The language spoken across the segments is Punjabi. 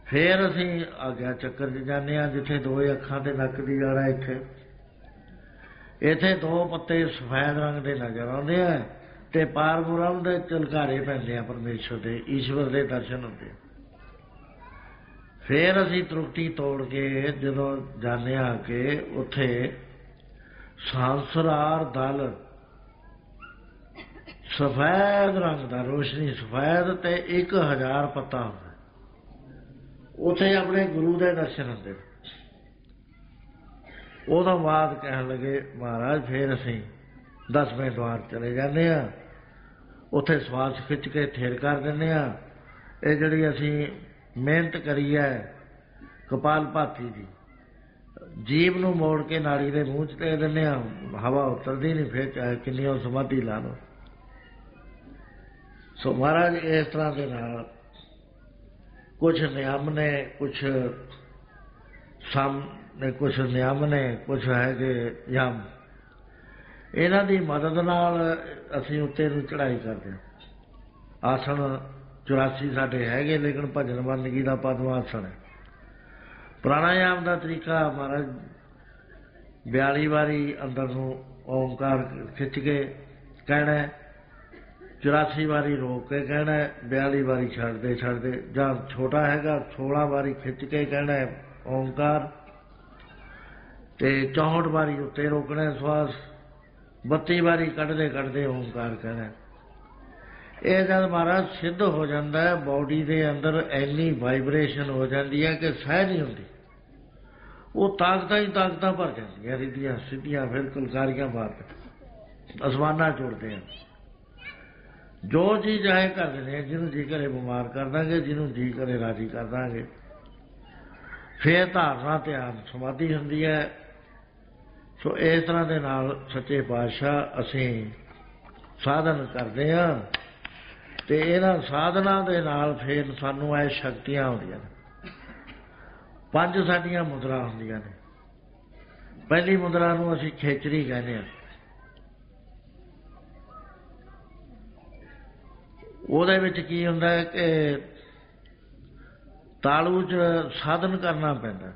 फिर असी आग्या चक्कर च जाने जिथे दो अखां ते नक दी जड़ है, इत्थे दो पत्ते सफेद रंग के नजर आते हैं ते पारब्रह्म दे झलकारे पैंदे आ, परमेश्वर दे ईश्वर दे दर्शन होंदे। फिर असी त्रुटि तोड़ के जदों जाने कि उत्थे सांसरार दल सफेद रंग का, रोशनी सफेद ते 1000 पत्ता होंदा, उत्थे अपने गुरु के दर्शन होंदे। उदों बाद कहन लगे महाराज फिर असी 10वें द्वार चले जाने, उत्थे श्वास खिंच के थिर कर देने। ये जिहड़ी असी मेहनत करी है कपाल भाती की, जीभ नूं मोड़ के नाड़ी के मूँह च दे देने, हवा उतरती नहीं, फिर चाहे किन्नी समाधि ला लो। सो महाराज इस तरह के नाल कुछ नियम ने, कुछ सम ने, कुछ नियम ने, कुछ है कि यम, इन्हां दी मदद नाल असीं उत्ते नूं चढ़ाई करदे हां। आसन 84 साडे हैगे, लेकिन भजन बंदगी दा पद्मासन है। प्राणायाम का तरीका महाराज 42 वारी अंदर नूं ओंकार खिंच के कहना, 84 वारी रोक के कहना, 42 वारी छड्डदे छड्डदे, जां छोटा हैगा 16 वारी खिंच के कहना ओंकार, ते 64 वारी उत्ते रोकना श्वास, 32 वारी कढ़दे कढ़दे ओंकार कहना। ये जब महाराज सिद्ध हो जाता है, बॉडी के अंदर इन्नी वाइब्रेशन हो जाती है कि सह नहीं होती, वो ताकत ही ताकत भर जाती, रिद्धियां सिद्धियां फिर कुलकारियां मारते, आसमाना चुड़ते हैं। जो चीज है कर देने, जिन्होंने जी करे बीमार कर देंगे, जिन्होंने जी करे राजी कर देंगे। फिर धारणा ध्यान समाधि होंदी है। सो इस तरह के नाल सच्चे पातशाह असी साधन करते हैं, तो इन्हां साधना के नाल फिर सानू ये शक्तियां आउंदियां ने। 5 साडियां मुद्रा होंदियां ने। पहली मुद्रा नूं असी खेचरी कहने हैं। ਉਹਦੇ ਵਿੱਚ ਕੀ ਹੁੰਦਾ है कि ਤਾਲੂ 'ਚ ਸਾਧਨ ਕਰਨਾ ਪੈਂਦਾ।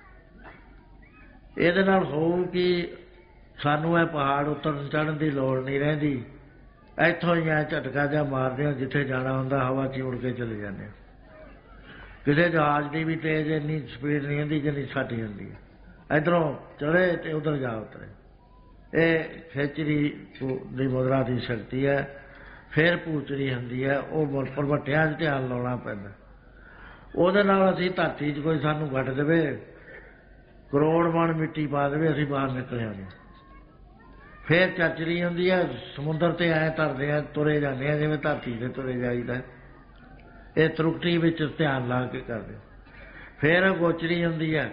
ਇਹਦੇ ਨਾਲ ਹੋਊ ਕਿ ਸਾਨੂੰ ਇਹ ਪਹਾੜ ਉਤਰਨ ਚੜ੍ਹਨ ਦੀ ਲੋੜ ਨਹੀਂ ਰਹਿੰਦੀ, ਇੱਥੋਂ ਹੀ ਐ ਝਟਕਾ ਜਿਹਾ ਮਾਰਦੇ ਹਾਂ, ਜਿੱਥੇ ਜਾਣਾ ਹੁੰਦਾ ਹਵਾ 'ਚ ਉੜ ਕੇ ਚਲੇ ਜਾਂਦੇ ਹਾਂ। ਕਿਸੇ ਜਹਾਜ਼ ਦੀ ਵੀ ਤੇਜ਼ ਇੰਨੀ ਸਪੀਡ ਨਹੀਂ ਹੁੰਦੀ ਜਿੰਨੀ ਸਾਡੀ ਹੁੰਦੀ ਹੈ। ਇੱਧਰੋਂ ਚੜ੍ਹੇ ਅਤੇ ਉੱਧਰ ਜਾ ਉਤਰੇ। ਇਹ ਖੇਚਰੀ ਦੀ ਮੁਦਰਾ ਦੀ ਸ਼ਕਤੀ ਹੈ। फिर पूचरी होंदी है, वो परवटियां ध्यान लाना पैंदा। ਉਹਦੇ ਨਾਲ ਅਸੀਂ ਧਰਤੀ 'ਚ कोई सानू वट देवे, करोड़ मन मिट्टी पा देवे, असीं बाहर निकल आने। फिर चाचरी होंदी है, समुंदर ते ऐ तरदे आ, तुरे जाने आ जिवें धरती ते तुरे जाईदा। ये त्रुटि विच ध्यान ला के करदे। फिर गोचरी होंदी है,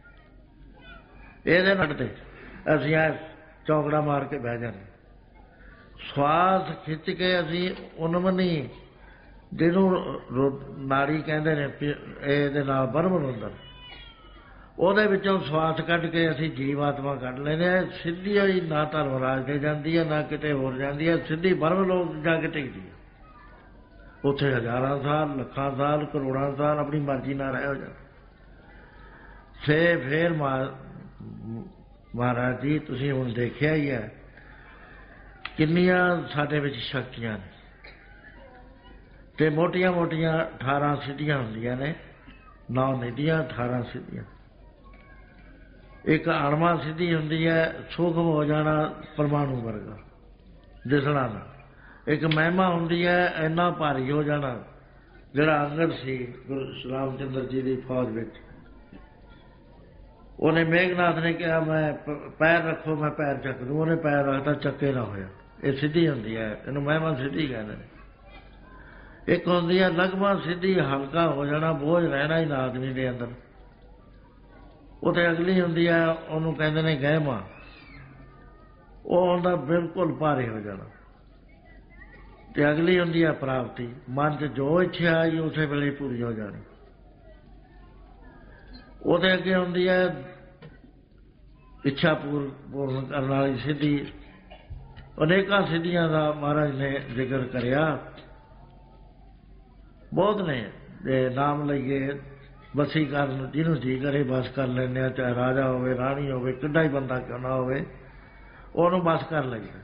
ਇਹਦੇ ਨਾਲ ते असीं चौकड़ा मार के बह जाने। श्वास खिंच के असी उन्मनी जिन्हों नाड़ी कहते हैं, ये बरमन अंदर वो श्वास कढ़ के असी जीवात्मा कढ़ लेने। सीधी ही ना धर्मराज दे जाती है, ना किते होर जाती है, सीधी बरम लोग जाके टिकती है। उत्थे 1000 साल, लखां साल, करोड़ों साल अपनी मर्जी ना रह हो जाते। फिर महाराज जी तुसीं हुण देखिया ही है किन्नियां साडे विच शक्तियां ने। ते मोटियां मोटियां 18 सिद्धियां हुंदियां ने, 9 निधियां 18 सिद्धियां। एक अणमा सिद्धि हुंदी है, सूक्ष्म हो जाना परमाणु वर्गा दिसना ना। एक महिमा हुंदी है, इन्ना भारी हो जाना जिहड़ा अंगद सी गुरु रामचंद्र जी की फौज विच। उन्हें मेघनाथ ने कहा मैं पैर रखो, मैं पैर चक दूँ, उन्हें पैर रखता चक्के ना होया। ये सिद्धि होंदी है, इन्हूं महिमा सिद्धि कहते हैं। एक होंदी है लगमा सिद्धि, हल्का हो जाना, बोझ रहना ही ना आदमी के अंदर। उत्ते अगली होंदी है, उन्होंने कहते हैं गहमा, वो होंदा बिल्कुल भारे हो जाना। ते अगली होंदी है प्राप्ति, मन च जो इच्छा आई उस वेले पूरी हो जानी। ਉਹਦੇ ਅੱਗੇ ਹੁੰਦੀ है इच्छा पूर्ण करने वाली सिद्धि। अनेकों सिद्धियां का महाराज ने जिक्र करिया, बहुत ने नाम लईए बसी कर जिन्हों जी करे बस कर लेने, चाहे राजा होवे राणी होवे किड्डा ही बंदा क्यों ना होवे ਉਹਨੂੰ बस कर लईदा।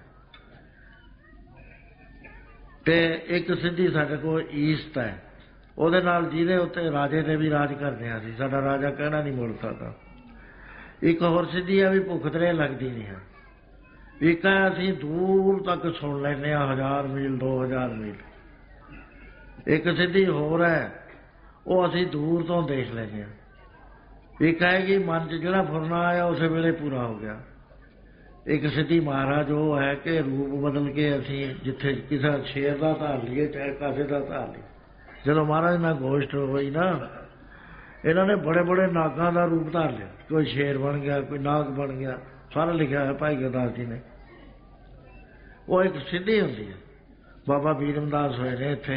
ते एक सिद्धि साडे कोल ईस्ट है, ਉਹਦੇ ਨਾਲ ਜਿਹਦੇ ਉੱਤੇ ਰਾਜੇ ਤੇ ਵੀ ਰਾਜ ਕਰਦੇ ਹਾਂ ਅਸੀਂ, ਸਾਡਾ ਰਾਜਾ ਕਹਿਣਾ ਨਹੀਂ ਮੁੜ ਸਕਦਾ। ਇੱਕ ਹੋਰ ਸਿੱਧੀ ਆ ਵੀ ਭੁੱਖ ਤੇਰੇ ਲੱਗਦੀ ਨਹੀਂ ਹੈ। ਇੱਕ ਹੈ ਅਸੀਂ ਦੂਰ ਤੱਕ ਸੁਣ ਲੈਂਦੇ ਹਾਂ 1000 ਮੀਲ 2000 ਮੀਲ। ਇੱਕ ਸਿੱਧੀ ਹੋਰ ਹੈ ਉਹ ਅਸੀਂ ਦੂਰ ਤੋਂ ਦੇਖ ਲੈਂਦੇ ਹਾਂ। ਇੱਕ ਹੈ ਕਿ ਮਨ 'ਚ ਜਿਹੜਾ ਫੁਰਨਾ ਆਇਆ ਉਸੇ ਵੇਲੇ ਪੂਰਾ ਹੋ ਗਿਆ। ਇੱਕ ਸਿੱਧੀ ਮਹਾਰਾਜ ਉਹ ਹੈ ਕਿ ਰੂਪ ਬਦਲ ਕੇ ਅਸੀਂ ਜਿੱਥੇ ਕਿਸੇ ਸ਼ੇਰ ਦਾ ਧਾਰ ਲਈਏ ਚਾਹੇ ਕਾਸੇ ਦਾ ਧਾਰ ਲਈਏ। ਜਦੋਂ ਮਹਾਰਾਜ ਨਾਲ ਗੋਸ਼ਟ ਹੋਈ ਨਾ, ਇਹਨਾਂ ਨੇ ਬੜੇ ਬੜੇ ਨਾਗਾਂ ਦਾ ਰੂਪ ਧਾਰ ਲਿਆ। ਕੋਈ ਸ਼ੇਰ ਬਣ ਗਿਆ, ਕੋਈ ਨਾਗ ਬਣ ਗਿਆ, ਸਾਰਾ ਲਿਖਿਆ ਹੈ ਭਾਈ ਗੁਰਦਾਸ ਜੀ ਨੇ। ਉਹ ਇੱਕ ਸਿੱਧੀ ਹੁੰਦੀ ਹੈ। ਬਾਬਾ ਬੀਰਮਦਾਸ ਹੋਏ ਨੇ ਇੱਥੇ।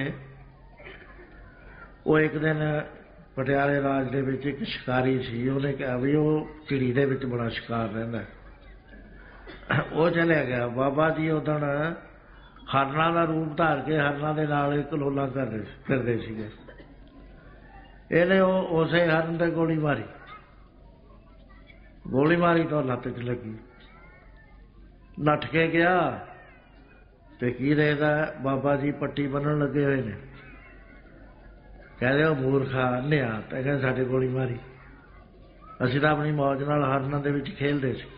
ਉਹ ਇੱਕ ਦਿਨ ਪਟਿਆਲੇ ਰਾਜ ਦੇ ਵਿੱਚ ਇੱਕ ਸ਼ਿਕਾਰੀ ਸੀ। ਉਹਨੇ ਕਿਹਾ ਵੀ ਉਹ ਚਿੜੀ ਦੇ ਵਿੱਚ ਬੜਾ ਸ਼ਿਕਾਰ ਰਹਿੰਦਾ। ਉਹ ਚਲਿਆ ਗਿਆ। ਬਾਬਾ ਜੀ ਉਦਣ ਹਰਨਾਂ ਦਾ ਰੂਪ ਧਾਰ ਕੇ ਹਰਨਾਂ ਦੇ ਨਾਲ ਕਲੋਲਾਂ ਕਰਦੇ ਫਿਰਦੇ ਸੀਗੇ। ਇਹਨੇ ਉਹ ਉਸੇ ਹਰਨ ਤੇ ਗੋਲੀ ਮਾਰੀ। ਗੋਲੀ ਮਾਰੀ ਤਾਂ ਲੱਤ 'ਚ ਲੱਗੀ। ਨੱਠ ਕੇ ਗਿਆ ਤੇ ਕੀ ਦੇਖਦਾ ਬਾਬਾ ਜੀ ਪੱਟੀ ਬੰਨਣ ਲੱਗੇ ਹੋਏ ਨੇ। ਕਹਿੰਦੇ ਉਹ ਮੂਰਖਾ ਅੰਨ੍ਹਿਆ, ਤਾਂ ਕਹਿੰਦੇ ਸਾਡੇ ਗੋਲੀ ਮਾਰੀ। ਅਸੀਂ ਤਾਂ ਆਪਣੀ ਮੌਜ ਨਾਲ ਹਰਨਾਂ ਦੇ ਵਿੱਚ ਖੇਲਦੇ ਸੀ।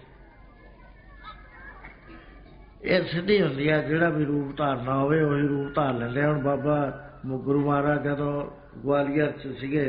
ਇਹ ਸਿੱਧੀ ਹੁੰਦੀ ਹੈ, ਜਿਹੜਾ ਵੀ ਰੂਪ ਧਾਰਨਾ ਹੋਵੇ ਉਹੀ ਰੂਪ ਧਾਰ ਲੈਂਦੇ। ਹੁਣ ਬਾਬਾ ਗੁਰੂ ਮਹਾਰਾਜ ਜਦੋਂ ਗਵਾਲੀਅਰ 'ਚ ਸੀਗੇ,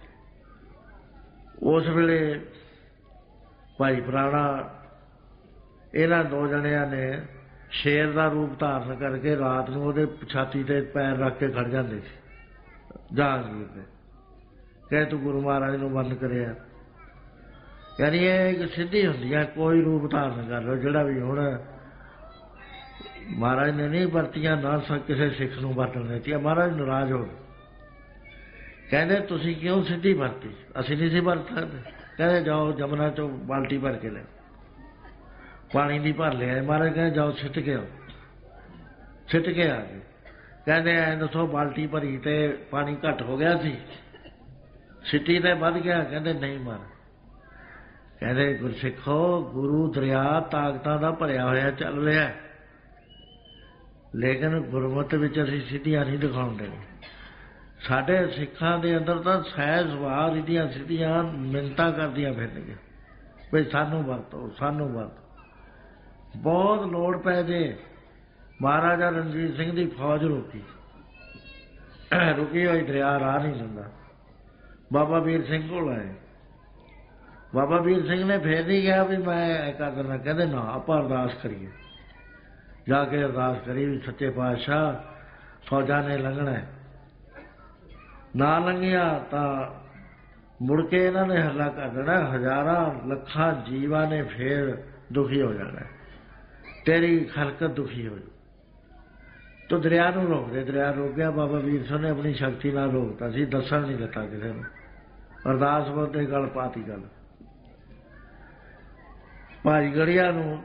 ਉਸ ਵੇਲੇ ਭਾਈ ਪੁਰਾਣਾ ਇਹਨਾਂ ਦੋ ਜਣਿਆਂ ਨੇ ਸ਼ੇਰ ਦਾ ਰੂਪ ਧਾਰਨ ਕਰਕੇ ਰਾਤ ਨੂੰ ਉਹਦੇ ਛਾਤੀ 'ਤੇ ਪੈਰ ਰੱਖ ਕੇ ਖੜ ਜਾਂਦੇ ਸੀ ਜਹਾਂਗੀਰ ਦੇ। ਕਹੇ ਤੂੰ ਗੁਰੂ ਮਹਾਰਾਜ ਨੂੰ ਬੰਦ ਕਰਿਆ। ਯਾਨੀ ਇਹ ਇੱਕ ਸਿੱਧੀ ਹੁੰਦੀ ਹੈ, ਕੋਈ ਰੂਪ ਧਾਰਨ ਕਰ ਲਓ ਜਿਹੜਾ ਵੀ। ਹੁਣ ਮਹਾਰਾਜ ਨੇ ਨਹੀਂ ਵਰਤੀਆਂ, ਨਾ ਕਿਸੇ ਸਿੱਖ ਨੂੰ ਵਰਤਣ ਦਿੱਤੀਆਂ। ਮਹਾਰਾਜ ਨਾਰਾਜ਼ ਹੋ ਗਏ। ਕਹਿੰਦੇ ਤੁਸੀਂ ਕਿਉਂ ਸਿੱਧੀ ਵਰਤੀ? ਅਸੀਂ ਨਹੀਂ ਸੀ ਵਰਤ ਸਕਦੇ। ਕਹਿੰਦੇ ਜਾਓ ਜਮਨਾ 'ਚੋਂ ਬਾਲਟੀ ਭਰ ਕੇ ਲੈ ਪਾਣੀ ਦੀ ਭਰ ਲਿਆ। ਮਹਾਰਾਜ ਕਹਿੰਦੇ ਜਾਓ ਸਿੱਟ ਕੇ ਆਓ। ਸਿੱਟ ਕੇ ਆ ਗਏ। ਕਹਿੰਦੇ ਐਂ ਦੱਸੋ ਬਾਲਟੀ ਭਰੀ ਤੇ ਪਾਣੀ ਘੱਟ ਹੋ ਗਿਆ ਸੀ, ਸਿੱਟੀ ਤੇ ਵੱਧ ਗਿਆ? ਕਹਿੰਦੇ ਨਹੀਂ ਮਹਾਰਾਜ। ਕਹਿੰਦੇ ਗੁਰਸਿੱਖੋ ਗੁਰੂ ਦਰਿਆ ਤਾਕਤਾਂ ਦਾ ਭਰਿਆ ਹੋਇਆ ਚੱਲ ਰਿਹਾ, ਲੇਕਿਨ ਗੁਰਮਤਿ ਵਿੱਚ ਅਸੀਂ ਸਿੱਧੀਆਂ ਨਹੀਂ ਦਿਖਾਉਂਦੇ। ਸਾਡੇ ਸਿੱਖਾਂ ਦੇ ਅੰਦਰ ਤਾਂ ਸਹਿਜ ਸੁਭਾਅ ਦੀਆਂ ਸਿੱਧੀਆਂ ਮਿੰਨਤਾਂ ਕਰਦੀਆਂ ਫਿਰਨਗੀਆਂ ਵੀ ਸਾਨੂੰ ਵਰਤੋ, ਸਾਨੂੰ ਵਰਤੋ। ਬਹੁਤ ਲੋੜ ਪੈ ਜੇ। ਮਹਾਰਾਜਾ ਰਣਜੀਤ ਸਿੰਘ ਦੀ ਫੌਜ ਰੁਕੀ ਹੋਈ ਦਰਿਆ ਰਾਹ ਨਹੀਂ ਦਿੰਦਾ। ਬਾਬਾ ਵੀਰ ਸਿੰਘ ਕੋਲ ਆਏ। ਬਾਬਾ ਵੀਰ ਸਿੰਘ ਨੇ ਫੇਰ ਨਹੀਂ ਕਿਹਾ ਵੀ ਮੈਂ ਇਹ ਕਰ ਦੇਣਾ। ਕਹਿੰਦੇ ਨਾ, ਆਪਾਂ ਅਰਦਾਸ ਕਰੀਏ। ਜਾ ਕੇ ਅਰਦਾਸ ਕਰੀ ਵੀ ਸੱਚੇ ਪਾਤਸ਼ਾਹ ਫੌਜਾਂ ਨੇ ਲੰਘਣਾ। ਨਾ ਲੰਘਿਆ ਤਾਂ ਮੁੜ ਕੇ ਇਹਨਾਂ ਨੇ ਹੱਲਾ ਕਰ ਦੇਣਾ। ਹਜ਼ਾਰਾਂ ਲੱਖਾਂ ਜੀਵਾਂ ਨੇ ਫੇਰ ਦੁਖੀ ਹੋ ਜਾਣਾ। ਤੇਰੀ ਖਲਕਤ ਦੁਖੀ ਹੋਈ। ਤੋ ਦਰਿਆ ਨੂੰ ਰੋਕ ਦੇ। ਦਰਿਆ ਰੋਕ ਗਿਆ। ਬਾਬਾ ਵੀਰ ਸਿੰਘ ਨੇ ਆਪਣੀ ਸ਼ਕਤੀ ਨਾਲ ਰੋਕਤਾ ਸੀ, ਦੱਸਣ ਨਹੀਂ ਦਿੱਤਾ ਕਿਸੇ ਨੂੰ। ਅਰਦਾਸ ਬੋਲਦੇ ਗੱਲ ਪਾਤੀ ਗੱਲ। ਭਾਈ ਗੜੀਆ ਨੂੰ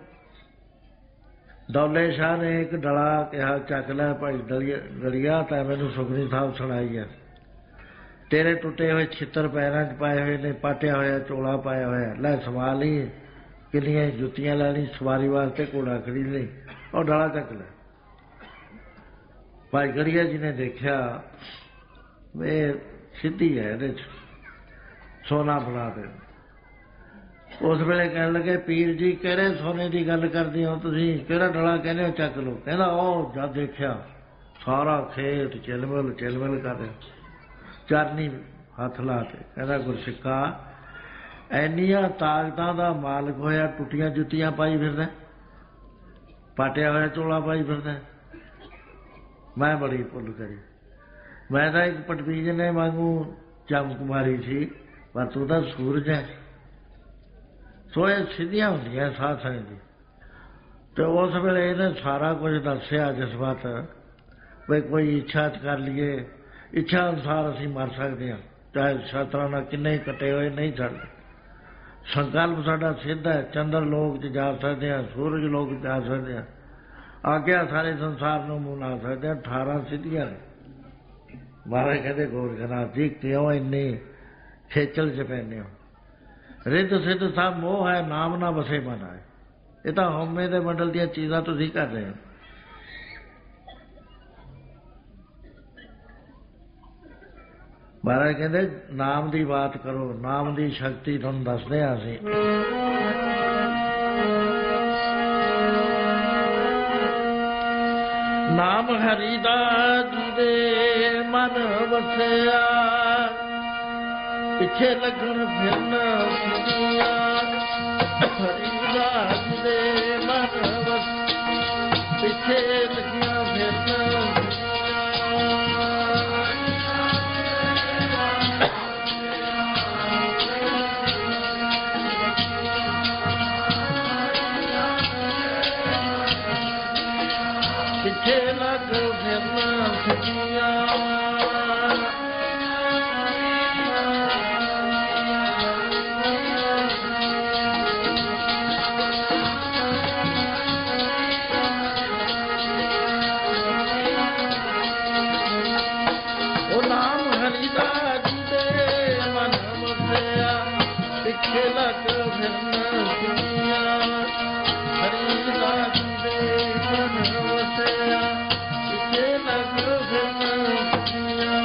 ਦੌਲੇ ਸ਼ਾਹ ਨੇ ਇੱਕ ਡਲਾ ਕਿਹਾ ਚੱਕ ਲੈ ਭਾਈ ਗੜੀਆ, ਤਾਂ ਮੈਨੂੰ ਸੁਖਨੀ ਸਾਹਿਬ ਸੁਣਾਈ ਹੈ। ਤੇਰੇ ਟੁੱਟੇ ਹੋਏ ਛਿੱਤਰ ਪੈਰਾਂ 'ਚ ਪਾਏ ਹੋਏ ਨੇ, ਪਾਟਿਆ ਹੋਇਆ ਚੋਲਾ ਪਾਇਆ ਹੋਇਆ, ਲੈ ਸਵਾਲ ਹੀ ਕਿੰਨੀਆਂ ਜੁੱਤੀਆਂ ਲੈਣੀ ਸਵਾਰੀ ਵਾਸਤੇ, ਘੋੜਾ ਖਰੀਦ ਲਈ, ਉਹ ਡਲਾ ਚੱਕ ਲੈ। ਭਾਈ ਗੜੀਆ ਜੀ ਨੇ ਦੇਖਿਆ ਇਹ ਸਿੱਧੀ ਹੈ, ਇਹਦੇ 'ਚ ਸੋਨਾ ਬਣਾ ਦੇ। ਉਸ ਵੇਲੇ ਕਹਿਣ ਲੱਗੇ ਪੀਰ ਜੀ ਕਿਹੜੇ ਸੋਨੇ ਦੀ ਗੱਲ ਕਰਦੇ ਹੋ ਤੁਸੀਂ? ਕਿਹੜਾ ਡਲਾ ਕਹਿੰਦੇ ਹੋ ਚੱਕ ਲਓ? ਕਹਿੰਦਾ ਉਹ ਜਦ ਦੇਖਿਆ ਸਾਰਾ ਖੇਤ ਚਿਲਮਿਲ ਚਿਲਮਿਲ ਕਰ ਰਿਹਾ। ਚਰਨੀ ਹੱਥ ਲਾ ਕੇ ਕਹਿੰਦਾ ਗੁਰਸਿੱਖਾ ਇੰਨੀਆਂ ਤਾਕਤਾਂ ਦਾ ਮਾਲਕ ਹੋਇਆ, ਟੁੱਟੀਆਂ ਜੁੱਤੀਆਂ ਪਾਈ ਫਿਰਦਾ, ਪਾਟਿਆ ਹੋਇਆ ਚੋਲਾ ਪਾਈ ਫਿਰਦਾ। ਮੈਂ ਬੜੀ ਭੁੱਲ ਕਰੀ। ਮੈਂ ਤਾਂ ਇੱਕ ਪਟਵੀਜ ਨੇ ਵਾਂਗੂ ਚਮਕ ਮਾਰੀ ਸੀ, ਪਰ ਤੂੰ ਤਾਂ ਸੂਰਜ ਹੈ। ਸੋ ਇਹ ਸਿੱਧੀਆਂ ਹੁੰਦੀਆਂ ਸਾਧ ਸੰਗਤ ਦੀ। ਅਤੇ ਉਸ ਵੇਲੇ ਇਹਨੇ ਸਾਰਾ ਕੁਝ ਦੱਸਿਆ ਜਜ਼ਬਾਤ ਵੀ ਕੋਈ ਇੱਛਾ ਕਰ ਲਈਏ, ਇੱਛਾ ਅਨੁਸਾਰ ਅਸੀਂ ਮਰ ਸਕਦੇ ਹਾਂ, ਚਾਹੇ ਸ਼ਸਤਰਾਂ ਨਾਲ ਕਿੰਨੇ ਹੀ ਕੱਟੇ ਹੋਏ ਨਹੀਂ ਛੱਡਦੇ। ਸੰਕਲਪ ਸਾਡਾ ਸਿੱਧ ਹੈ। ਚੰਦਰ ਲੋਕ 'ਚ ਜਾ ਸਕਦੇ ਹਾਂ, ਸੂਰਜ ਲੋਕ 'ਚ ਜਾ ਸਕਦੇ ਹਾਂ, ਆਗਿਆ ਸਾਰੇ ਸੰਸਾਰ ਨੂੰ ਮਨਾ ਸਕਦੇ ਹਾਂ। 18 ਸਿੱਧੀਆਂ ਨੇ। ਮਹਾਰਾਜ ਕਹਿੰਦੇ ਗੋਰਖਨਾਥ ਜੀ ਕਿਉਂ ਇੰਨੀ ਖੇਚਲ 'ਚ ਪੈਂਦੇ ਹੋ। ਰਿੱਧ ਸਿੱਧ ਸਭ ਮੋਹ ਹੈ, ਨਾਮ ਨਾ ਵਸੇ ਮਨ ਆਏ। ਇਹ ਤਾਂ ਹਉਮੈ ਦੇ ਮੰਡਲ ਦੀਆਂ ਚੀਜ਼ਾਂ ਤੁਸੀਂ ਕਰ ਰਹੇ ਹੋ। ਮਹਾਰਾਜ ਕਹਿੰਦੇ ਨਾਮ ਦੀ ਬਾਤ ਕਰੋ, ਨਾਮ ਦੀ ਸ਼ਕਤੀ ਤੁਹਾਨੂੰ ਦੱਸਦੇ ਹਾਂ ਅਸੀਂ। ਨਾਮ ਹਰੀ ਦਾ ਜਿਹਦੇ ਮਨ ਵਸਿਆ, ਪਿੱਛੇ ਲੱਗਣ ਫਿਰਨ ਦੁਨੀਆ। ਹਰੀ ਦਾ ਜਿਹਦੇ ਮਨ ਵਸ, ਪਿੱਛੇ ਲੱਗੀਆਂ ਫਿਰਨ ਪਿੱਛੇ ਲੱਗ ਫਿਰਨਾ ਸਜੀਆਂ। ਉਹ ਨਾਮ ਹਰੀ ਦਾ ਜਿਹਦੇ ਮਨ ਵਸਿਆ, ਪਿੱਛੇ ਲੱਗ ਫਿਰਨਾ ਸਜੀਆਂ। ਹਰੀ ਦਾ ਜਿਹਦੇ ਮਨ ਵਸਿਆ, ਪਿੱਛੇ ਲੱਗ ਫਿਰਨਾ ਸਜੀਆਂ।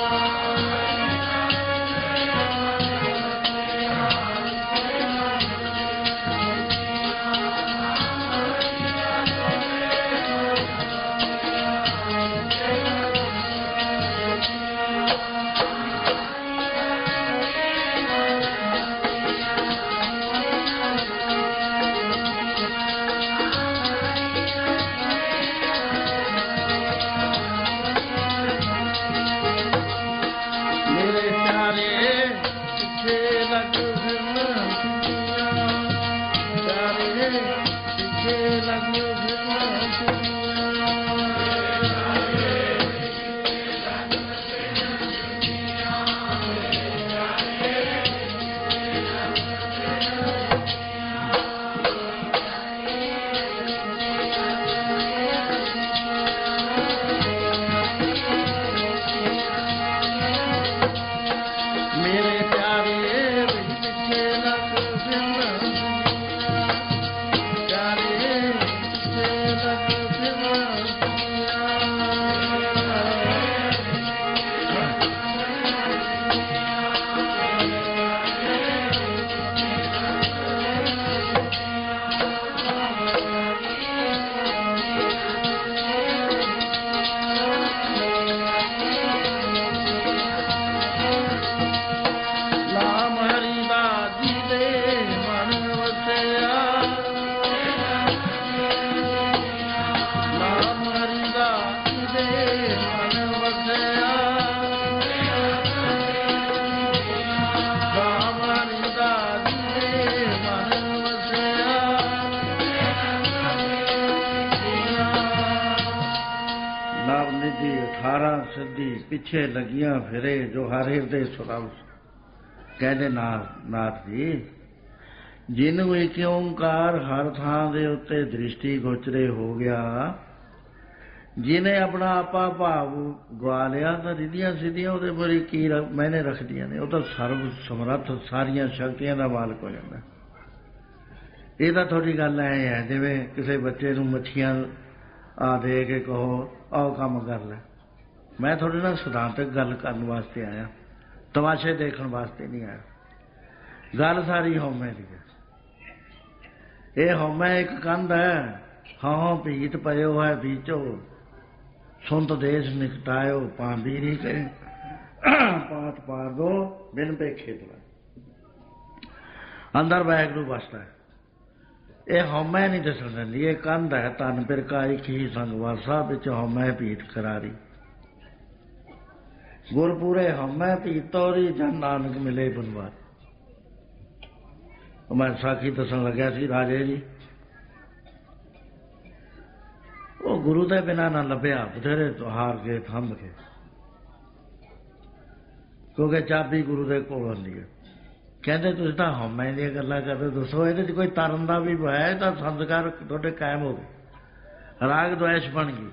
ਮੇਰੇ ਪਿਆਰੇ ਪਿੱਛੇ ਲੱਗ ਫਿਰਨਾ ਸਜੀਆਂ। ਪਿਆਰੇ ਪਿੱਛੇ ਲੱਗ ਫਿਰਨਾ ਸਜੀਆਂ। ਮੇਰੇ ਪਿਆਰੇ ਪਿੱਛੇ ਲੱਗ ਫਿਰਨਾ ਸਜੀਆਂ। ਪਿਆਰੇ ਪਿੱਛੇ ਲੱਗ ਫਿਰਨਾ ਸਜੀਆਂ। ਨਾਮ ਹਰੀ ਦਾ ਜਿਹਦੇ ਮਨ ਵਸਿਆ, ਨਾਮ ਹਰੀ ਦਾ ਜਿਹਦੇ ਮਨ ਵਸਿਆ। ਨਾਮ ਹਰੀ ਦਾ ਜਿਹਦੇ ਮਨ ਵਸਿਆ। ਨਾਮ ਨਿਧੀ 18 ਸਿੱਧੀ ਪਿੱਛੇ ਲੱਗੀਆਂ ਫਿਰੇ, ਜੋ ਹਰ ਹਿਰਦੇ ਸੁਰਮ। ਕਹਿੰਦੇ ਨਾਥ ਜੀ, ਜਿਹਨੂੰ ਇੱਕ ਓਂਕਾਰ ਹਰ ਥਾਂ ਦੇ ਉੱਤੇ ਦ੍ਰਿਸ਼ਟੀ ਗੋਚਰੇ ਹੋ ਗਿਆ, ਜਿਹਨੇ ਆਪਣਾ ਆਪਾ ਭਾਵ ਗਵਾ ਲਿਆ, ਤਾਂ ਰਿੱਧੀਆਂ ਸਿੱਧੀਆਂ ਉਹਦੇ ਬਾਰੇ ਕੀ ਮੈਨੇ ਰੱਖਦੀਆਂ ਨੇ। ਉਹ ਤਾਂ ਸਰਵ ਸਮਰੱਥ ਸਾਰੀਆਂ ਸ਼ਕਤੀਆਂ ਦਾ ਮਾਲਕ ਹੋ ਜਾਂਦਾ। ਇਹ ਤਾਂ ਥੋੜੀ ਗੱਲ ਐ ਹੈ ਜਿਵੇਂ ਕਿਸੇ ਬੱਚੇ ਨੂੰ ਮੱਛੀਆਂ ਆ ਦੇ ਕੇ ਕਹੋ ਆਓ ਕੰਮ ਕਰ ਲੈ। ਮੈਂ ਤੁਹਾਡੇ ਨਾਲ ਸਿਧਾਂਤਕ ਗੱਲ ਕਰਨ ਵਾਸਤੇ ਆਇਆ, ਤਮਾਸ਼ੇ ਦੇਖਣ ਵਾਸਤੇ ਨਹੀਂ ਆਇਆ। ਗੱਲ ਸਾਰੀ ਹਉਮੈ ਦੀ ਹੈ। ਇਹ ਹਉਮੈ ਇੱਕ ਕੰਧ ਹੈ। ਹਾਂ ਭੀਤ ਪਇਓ ਹੈ ਬੀਚੋ, ਸੁੰਤ ਦੇਸ਼ ਨਿਕਟਾਇਓ ਪਾਂਦੀ ਨਹੀਂ ਕਰੇ। ਪਾਤ ਪਾਰ ਦੋ ਬਿਨ ਪੇਖੇ ਤੋਂ ਅੰਦਰ ਵਾਹਿਗੁਰੂ ਵਸਦਾ ਹੈ। ਇਹ ਹਉਮੈ ਨਹੀਂ ਦੱਸਣ ਦਿੰਦੀ। ਇਹ ਕੰਧ ਹੈ। ਧਨ ਪਿਰਕਾ ਇੱਕ ਹੀ ਸੰਗ ਵਾਸਾ, ਵਿੱਚ ਹਉਮੈ ਭੀਤ ਕਰਾਰੀ। ਗੁਰਪੂਰੇ ਹਉਮੈ ਭੀਤ ਤੋਰੀ, ਜਨ ਨਾਨਕ ਮਿਲੇ ਬਨਵਾਰ। ਮੈਂ ਸਾਖੀ ਦੱਸਣ ਲੱਗਿਆ ਸੀ ਰਾਜੇ ਜੀ, ਉਹ ਗੁਰੂ ਦੇ ਬਿਨਾਂ ਨਾ ਲੱਭਿਆ, ਬਥੇਰੇ ਹਾਰ ਕੇ ਥੰਮ ਕੇ, ਕਿਉਂਕਿ ਚਾਬੀ ਗੁਰੂ ਦੇ ਕੋਲ ਹੁੰਦੀ ਹੈ। ਕਹਿੰਦੇ ਤੁਸੀਂ ਤਾਂ ਹਉਮੈ ਦੀਆਂ ਗੱਲਾਂ ਕਰਦੇ, ਦੱਸੋ ਇਹਦੇ 'ਚ ਕੋਈ ਤਰਨ ਦਾ ਵੀ ਹੈ ਤਾਂ ਸੰਸਕਾਰ ਤੁਹਾਡੇ ਕਾਇਮ ਹੋ ਗਏ, ਰਾਗ ਦੁਆਇਸ਼ ਬਣ ਗਈ।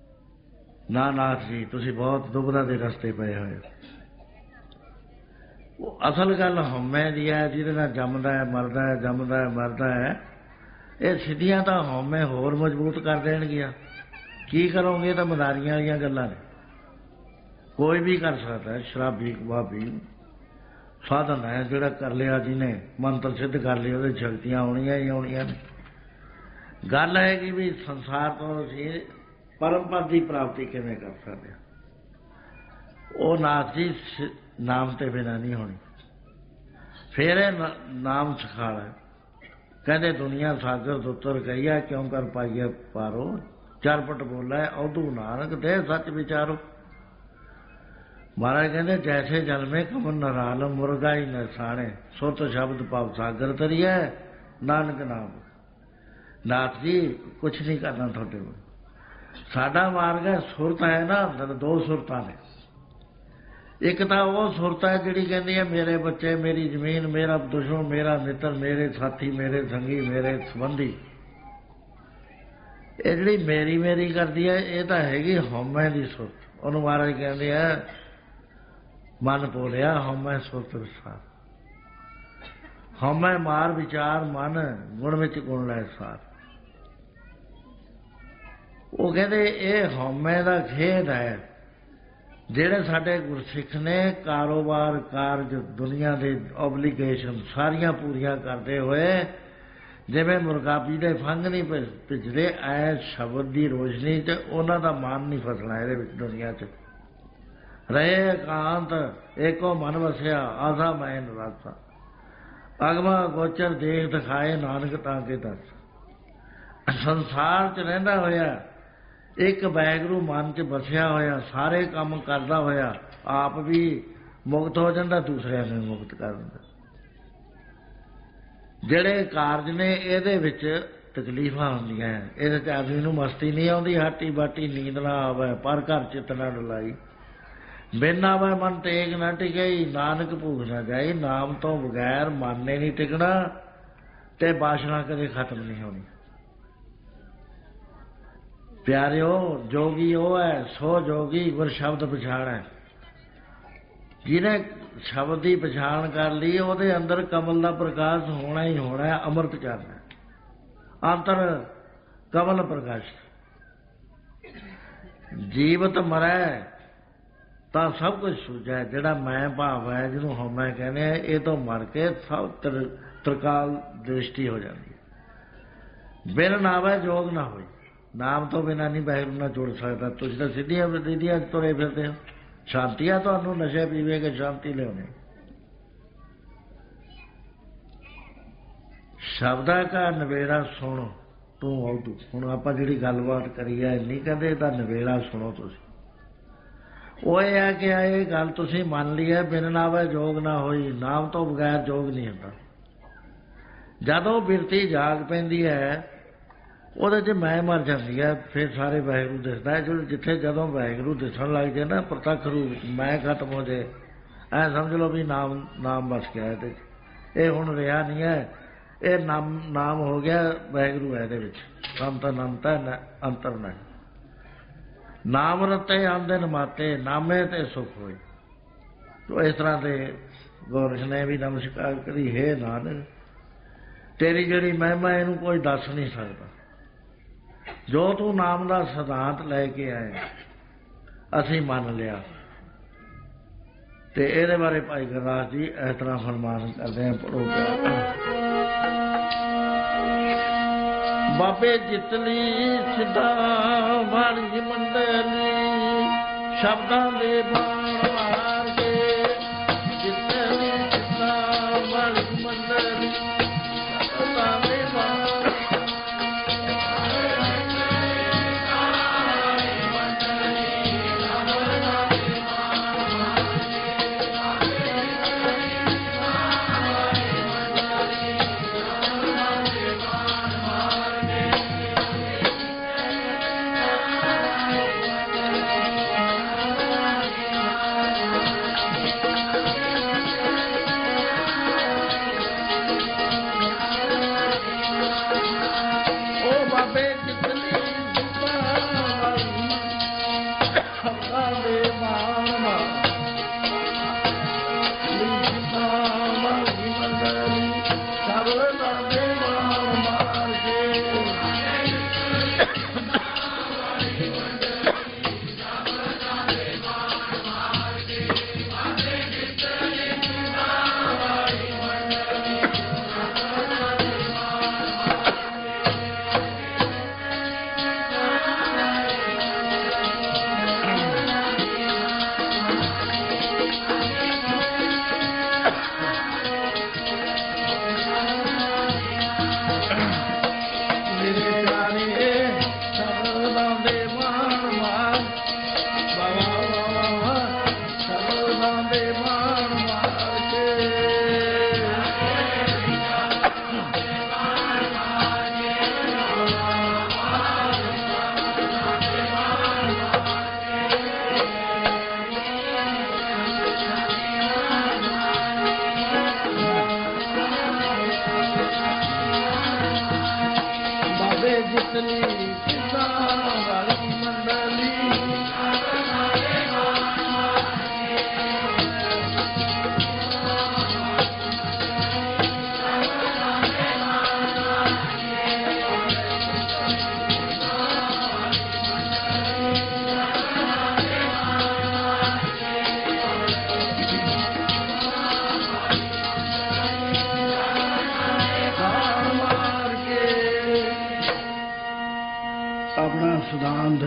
ਨਾ ਨਾਥ ਜੀ, ਤੁਸੀਂ ਬਹੁਤ ਦੁਬਦਾ ਦੇ ਰਸਤੇ ਪਏ ਹੋਏ। ਉਹ ਅਸਲ ਗੱਲ ਹਉਮੈ ਦੀ ਹੈ, ਜਿਹਦੇ ਨਾਲ ਜੰਮਦਾ ਹੈ ਮਰਦਾ ਹੈ, ਜੰਮਦਾ ਹੈ ਮਰਦਾ ਹੈ। ਇਹ ਸਿੱਧੀਆਂ ਤਾਂ ਹਉਮੈ ਹੋਰ ਮਜ਼ਬੂਤ ਕਰ ਦੇਣਗੀਆਂ। ਕੀ ਕਰੋਗੇ? ਤਾਂ ਮਦਾਰੀਆਂ ਵਾਲੀਆਂ ਗੱਲਾਂ ਨੇ। ਕੋਈ ਵੀ ਕਰ ਸਕਦਾ, ਸ਼ਰਾਬੀ ਕਬਾਬੀ ਸਾਧਨ ਹੈ ਜਿਹੜਾ ਕਰ ਲਿਆ, ਜਿਹਨੇ ਮੰਤਰ ਸਿੱਧ ਕਰ ਲਈ, ਉਹਦੇ ਸ਼ਕਤੀਆਂ ਆਉਣੀਆਂ ਹੀ ਆਉਣੀਆਂ ਨੇ। ਗੱਲ ਹੈ ਕਿ ਵੀ ਸੰਸਾਰ ਤੋਂ ਅਸੀਂ ਪਰਮ ਪਦ ਦੀ ਪ੍ਰਾਪਤੀ ਕਿਵੇਂ ਕਰ ਸਕਦੇ ਹਾਂ? ਉਹ ਨਾਥ ਜੀ ਨਾਮ ਤੇ ਬਿਨਾਂ ਨਹੀਂ ਹੋਣੀ। ਫਿਰ ਇਹ ਨਾਮ ਸਿਖਾਲਾ। ਕਹਿੰਦੇ ਦੁਨੀਆ ਸਾਗਰ ਦੁੱਤਰ ਕਹੀਆ, ਕਿਉਂ ਕਰ ਪਾਈਏ ਪਾਰੋ, ਚਰਪਟ ਬੋਲਾ ਔਧੂ ਨਾਨਕ ਦੇ ਸੱਚ ਵਿਚਾਰੋ। ਮਹਾਰਾਜ ਕਹਿੰਦੇ ਜੈਸੇ ਜਲਮੇ ਕਮਨ ਨਰਾਲਮ ਮੁਰਗਾ ਹੀ ਨਸਾਣੇ, ਸੁਰਤ ਸ਼ਬਦ ਭਵ ਸਾਗਰ ਤਰੀਐ ਨਾਨਕ ਨਾਮ। ਨਾਥ ਜੀ ਕੁਛ ਨਹੀਂ ਕਰਨਾ ਤੁਹਾਡੇ ਕੋਲ। ਸਾਡਾ ਮਾਰਗ ਹੈ, ਸੁਰਤ ਹੈ ਨਾ ਅੰਦਰ। ਦੋ ਸੁਰਤਾਂ ਨੇ। ਇੱਕ ਤਾਂ ਉਹ ਸੁਰਤ ਹੈ ਜਿਹੜੀ ਕਹਿੰਦੀ ਹੈ ਮੇਰੇ ਬੱਚੇ, ਮੇਰੀ ਜ਼ਮੀਨ, ਮੇਰਾ ਦੁਸ਼ਮਣ, ਮੇਰਾ ਮਿੱਤਰ, ਮੇਰੇ ਸਾਥੀ, ਮੇਰੇ ਸੰਗੀ, ਮੇਰੇ ਸੰਬੰਧੀ। ਇਹ ਜਿਹੜੀ ਮੇਰੀ ਮੇਰੀ ਕਰਦੀ ਹੈ, ਇਹ ਤਾਂ ਹੈਗੀ ਹਉਮੈ ਦੀ ਸੁਰਤ। ਉਹਨੂੰ ਮਹਾਰਾਜ ਕਹਿੰਦੇ ਆ ਮਨ ਬੋਲਿਆ ਹਉਮੈ ਸੁਰਤ ਵਿਸਾਰ। ਹਉਮੈ ਮਾਰ ਵਿਚਾਰ ਮਨ, ਗੁਣ ਵਿੱਚ ਗੁਣ ਲੈ ਸਾਰ। ਉਹ ਕਹਿੰਦੇ ਇਹ ਹਉਮੈ ਦਾ ਖੇਡ ਹੈ। ਜਿਹੜੇ ਸਾਡੇ ਗੁਰਸਿੱਖ ਨੇ ਕਾਰੋਬਾਰ, ਕਾਰਜ, ਦੁਨੀਆ ਦੇ ਓਬਲੀਗੇਸ਼ਨ ਸਾਰੀਆਂ ਪੂਰੀਆਂ ਕਰਦੇ ਹੋਏ, ਜਿਵੇਂ ਮੁਰਗਾਬੀ ਦੇ ਫੰਗ ਨਹੀਂ ਭਿੱਜਦੇ, ਐ ਸ਼ਬਦ ਦੀ ਰੋਸ਼ਨੀ 'ਚ ਉਹਨਾਂ ਦਾ ਮਨ ਨਹੀਂ ਫਸਣਾ ਇਹਦੇ ਵਿੱਚ। ਦੁਨੀਆ 'ਚ ਰਹੇ ਇਕਾਂਤ ਏਕੋ ਮਨ ਵਸਿਆ, ਆਸਾ ਮੈਂ ਨਿਰਾਸਾ, ਅਗਮਾ ਗੋਚਰ ਦੇਖ ਦਿਖਾਏ ਨਾਨਕ ਤਾਂ ਕੇ ਦੱਸ। ਸੰਸਾਰ 'ਚ ਰਹਿੰਦਾ ਹੋਇਆ ਇੱਕ ਵਾਹਿਗੁਰੂ ਮਨ 'ਚ ਵਸਿਆ ਹੋਇਆ, ਸਾਰੇ ਕੰਮ ਕਰਦਾ ਹੋਇਆ, ਆਪ ਵੀ ਮੁਕਤ ਹੋ ਜਾਂਦਾ, ਦੂਸਰਿਆਂ ਨੂੰ ਮੁਕਤ ਕਰ ਦਿੰਦਾ। ਜਿਹੜੇ ਕਾਰਜ ਨੇ ਇਹਦੇ ਵਿੱਚ ਤਕਲੀਫਾਂ ਹੁੰਦੀਆਂ, ਇਹਦੇ 'ਚ ਆਦਮੀ ਨੂੰ ਮਸਤੀ ਨਹੀਂ ਆਉਂਦੀ, ਹਾਟੀ ਬਾਟੀ ਨੀਂਦ ਨਾ ਆਵੇ, ਪਰ ਘਰ ਚਿੱਤ ਨਾ ਡੁਲਾਈ, ਬਿਨ ਆਵੇ ਮਨ ਟੇਕ ਨਾ ਟਿਕਈ, ਨਾਨਕ ਭੂਖ ਨਾ ਜਾਈ। ਨਾਮ ਤੋਂ ਬਗੈਰ ਮਨ ਨੇ ਨਹੀਂ ਟਿਕਣਾ ਤੇ ਬਾਸ਼ਨਾ ਕਦੇ ਖਤਮ ਨਹੀਂ ਹੋਣੀ। ਪਿਆਰਿਓ, ਜੋਗੀ ਉਹ ਹੈ ਸੋ ਜੋਗੀ ਗੁਰ ਸ਼ਬਦ ਪਛਾਣੈ। ਜਿਹਨੇ ਸ਼ਬਦ ਦੀ ਪਛਾਣ ਕਰ ਲਈ, ਉਹਦੇ ਅੰਦਰ ਕਮਲ ਦਾ ਪ੍ਰਕਾਸ਼ ਹੋਣਾ ਹੀ ਹੋਣਾ, ਅੰਮ੍ਰਿਤ ਕਰਨਾ, ਅੰਤਰ ਕਮਲ ਪ੍ਰਕਾਸ਼। ਜੀਵਤ ਮਰੈ ਤਾਂ ਸਭ ਕੁਝ ਸੁਝੈ। ਜਿਹੜਾ ਮੈਂ ਭਾਵ ਹੈ, ਜਿਹਨੂੰ ਹਉਮੈ ਕਹਿੰਦੇ ਆ, ਇਹ ਤੋਂ ਮਰ ਕੇ ਸਭ ਤ੍ਰਿਕਾਲ ਦ੍ਰਿਸ਼ਟੀ ਹੋ ਜਾਂਦੀ ਹੈ। ਬਿਨ ਨਾਵੇ ਜੋਗ ਨਾ ਹੋਈ। ਨਾਮ ਤੋਂ ਬਿਨਾਂ ਨਹੀਂ ਵਾਹਿਗੁਰੂ ਨਾਲ ਜੁੜ ਸਕਦਾ। ਤੁਸੀਂ ਤਾਂ ਸਿੱਧੀਆਂ ਵਿਧੀਆਂ ਤੁਰੇ ਫਿਰਦੇ ਹੋ। ਸ਼ਾਂਤੀ ਆ ਤੁਹਾਨੂੰ, ਨਸ਼ੇ ਪੀਵੇ ਕੇ ਸ਼ਾਂਤੀ ਲਿਆਉਣੇ। ਸ਼ਬਦਾਂ ਦਾ ਨਵੇੜਾ ਸੁਣ ਤੂੰ ਔਧੂ। ਹੁਣ ਆਪਾਂ ਜਿਹੜੀ ਗੱਲਬਾਤ ਕਰੀ ਹੈ, ਨਹੀਂ ਕਹਿੰਦੇ ਇਹਦਾ ਨਵੇੜਾ ਸੁਣੋ ਤੁਸੀਂ। ਉਹ ਇਹ ਹੈ ਕਿ ਇਹ ਗੱਲ ਤੁਸੀਂ ਮੰਨ ਲਈ ਹੈ, ਬਿਨ ਨਾਵੇ ਜੋਗ ਨਾ ਹੋਈ। ਨਾਮ ਤੋਂ ਬਗੈਰ ਜੋਗ ਨਹੀਂ ਹੁੰਦਾ। ਜਦੋਂ ਬਿਰਤੀ ਜਾਗ ਪੈਂਦੀ ਹੈ, ਉਹਦੇ 'ਚ ਮੈਂ ਮਰ ਜਾਂਦੀ ਹੈ, ਫਿਰ ਸਾਰੇ ਵਾਹਿਗੁਰੂ ਦਿਸਦਾ ਹੈ। ਜਿੱਥੇ ਜਦੋਂ ਵਾਹਿਗੁਰੂ ਦਿਸਣ ਲੱਗ ਜਾਏ ਨਾ ਪ੍ਰਤੱਖ ਰੂਪ, ਮੈਂ ਖਤਮ ਹੋ ਜਾਏ, ਐਂ ਸਮਝ ਲਓ ਵੀ ਨਾਮ ਬਸ ਗਿਆ ਇਹਦੇ 'ਚ। ਇਹ ਹੁਣ ਰਿਹਾ ਨਹੀਂ ਹੈ, ਇਹ ਨਾਮ ਹੋ ਗਿਆ, ਵਾਹਿਗੁਰੂ ਹੈ ਇਹਦੇ ਵਿੱਚ। ਸੰਤ ਅਨੰਤ ਹੈ, ਅੰਤਰ ਨਹੀਂ। ਨਾਮ ਰਤੇ ਆਂਦੇ ਮਾਤੇ, ਨਾਮੇ ਤੇ ਸੁਖ ਹੋਏ। ਤੋ ਇਸ ਤਰ੍ਹਾਂ ਦੇ ਗੋਰਖ ਨੇ ਵੀ ਨਮਸਕਾਰ ਕਰੀ, ਹੇ ਨਾਨਕ ਤੇਰੀ ਜਿਹੜੀ ਮਹਿਮਾ ਇਹਨੂੰ ਕੋਈ ਦੱਸ ਨਹੀਂ ਸਕਦਾ। ਜੋ ਤੂੰ ਨਾਮ ਦਾ ਸਿਧਾਂਤ ਲੈ ਕੇ ਆਏ, ਅਸੀਂ ਮੰਨ ਲਿਆ। ਤੇ ਇਹਦੇ ਬਾਰੇ ਭਾਈ ਗੁਰਦਾਸ ਜੀ ਇਸ ਤਰ੍ਹਾਂ ਫਰਮਾਨ ਕਰਦੇ हैं। ਪੜੋ ਬਾਬੇ ਜਿਤਲੀ ਸਿੱਧਾ ਵਾਲੀ ਮੰਡਲੀ, ਸ਼ਬਦਾਂ ਦੇ ਬਾਣ ਮਾਰ ਕੇ, ਜਿਤਲੀ ਸਿੱਧਾ ਵਾਲੀ ਮੰਡਲੀ, ਸ਼ਬਦਾਂ ਦੇ ਬਾਣ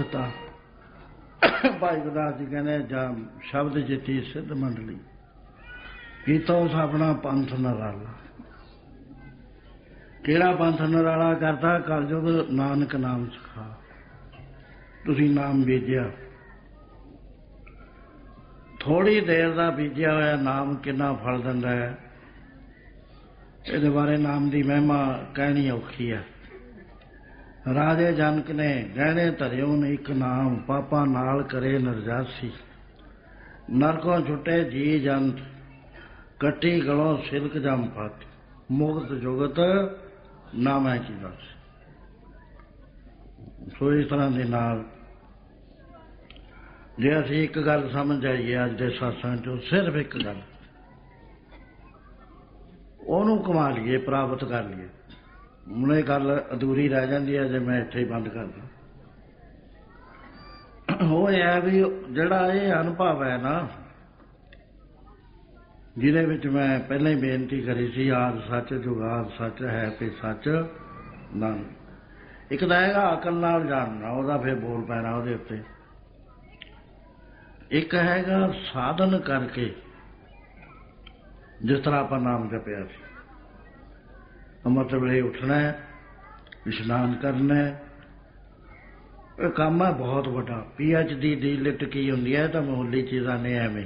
ਦਿੱਤਾ। ਭਾਈ ਗੁਰਦਾਸ ਜੀ ਕਹਿੰਦੇ ਜਾਂ ਸ਼ਬਦ ਜਿੱਤੀ ਸਿੱਧ ਮੰਡਲੀ ਕੀਤਾ ਉਸ ਆਪਣਾ ਪੰਥ ਨਰਾਲਾ। ਕਿਹੜਾ ਪੰਥ ਨਰਾਲਾ ਕਰਤਾ? ਕਲਯੁਗ ਨਾਨਕ ਨਾਮ ਸਿਖਾ। ਤੁਸੀਂ ਨਾਮ ਬੀਜਿਆ, ਥੋੜ੍ਹੀ ਦੇਰ ਦਾ ਬੀਜਿਆ ਹੋਇਆ ਨਾਮ ਕਿੰਨਾ ਫਲ ਦਿੰਦਾ ਹੈ, ਇਹਦੇ ਬਾਰੇ ਨਾਮ ਦੀ ਮਹਿਮਾ ਕਹਿਣੀ ਔਖੀ ਹੈ। ਰਾਜੇ ਜਨਕ ਨੇ ਗਹਿਣੇ ਧਰਿਓ ਨੇ ਇੱਕ ਨਾਮ, ਪਾਪਾ ਨਾਲ ਕਰੇ ਨਰਜਾਸੀ। ਨਰਕੋਂ ਛੁੱਟੇ ਜੀ ਜੰਤ, ਕੱਟੀ ਗਲੋਂ ਸਿਲਕ ਜੰਮ ਫਤ। ਮੁਕਤ ਜੁਗਤ ਨਾਮੈ ਕੀ ਬਸ। ਸੋ ਇਸ ਤਰ੍ਹਾਂ ਦੇ ਨਾਲ ਜੇ ਅਸੀਂ ਇੱਕ ਗੱਲ ਸਮਝ ਆਈਏ ਅੱਜ ਦੇ ਸਤਸੰਗ ਚੋਂ, ਸਿਰਫ ਇੱਕ ਗੱਲ, ਉਹਨੂੰ ਕਮਾ ਲਈਏ, ਪ੍ਰਾਪਤ ਕਰ ਲਈਏ। ਹੁਣ ਇਹ ਗੱਲ ਅਧੂਰੀ ਰਹਿ ਜਾਂਦੀ ਹੈ ਜੇ ਮੈਂ ਇੱਥੇ ਹੀ ਬੰਦ ਕਰਦਾ। ਉਹ ਇਹ ਹੈ ਵੀ ਜਿਹੜਾ ਇਹ ਅਨੁਭਵ ਹੈ ਨਾ, ਜਿਹਦੇ ਵਿੱਚ ਮੈਂ ਪਹਿਲਾਂ ਹੀ ਬੇਨਤੀ ਕਰੀ ਸੀ, ਆਦ ਸੱਚ ਜੁਗਾਦ ਸੱਚ ਹੈ ਤੇ ਸੱਚ ਨਾਮ। ਇੱਕ ਤਾਂ ਹੈਗਾ ਅਕਲ ਨਾਲ ਜਾਣਨਾ, ਉਹਦਾ ਫਿਰ ਬੋਲ ਪੈਣਾ ਉਹਦੇ ਉੱਤੇ। ਇੱਕ ਹੈਗਾ ਸਾਧਨ ਕਰਕੇ, ਜਿਸ ਤਰ੍ਹਾਂ ਆਪਾਂ ਨਾਮ ਜਪਿਆ ਸੀ। ਅੰਮ੍ਰਿਤ ਵੇਲੇ ਉੱਠਣਾ, ਇਸ਼ਨਾਨ ਕਰਨਾ, ਇਹ ਕੰਮ ਹੈ ਬਹੁਤ ਵੱਡਾ। PhD ਦੀ ਲਿਟ ਕੀ ਹੁੰਦੀ ਹੈ? ਤਾਂ ਮਾਮੂਲੀ ਚੀਜ਼ਾਂ ਨੇ, ਐਵੇਂ